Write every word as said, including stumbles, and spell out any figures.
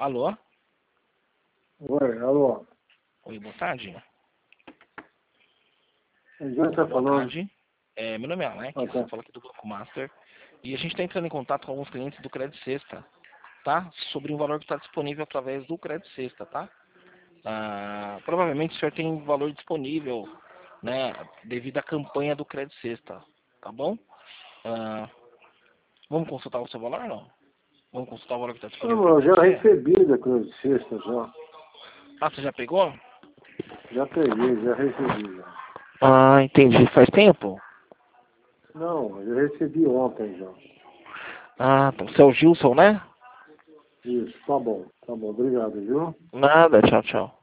Alô? Oi, alô. Oi, boa tarde. Quem está Boa falando? tarde. É, meu nome é Alex, Ah, tá. eu falo aqui do Banco Master. E a gente está entrando em contato com alguns clientes do Crédito Sexta, tá? Sobre um valor que está disponível através do Crédito Sexta, tá? Ah, provavelmente o senhor tem valor disponível, né? Devido à campanha do Crédito Sexta, tá bom? Ah, vamos consultar o seu valor ou não? Vamos consultar o valor que está disponível Não, para eu já você? recebi da Cruz de Sexta, já. Ah, você já pegou? Já peguei, já recebi, já. Ah, entendi. Faz tempo? Não, eu já recebi ontem, já. Ah, tá. Você é o Gilson, né? Isso, tá bom, tá bom. Obrigado, viu? Nada, tchau, tchau.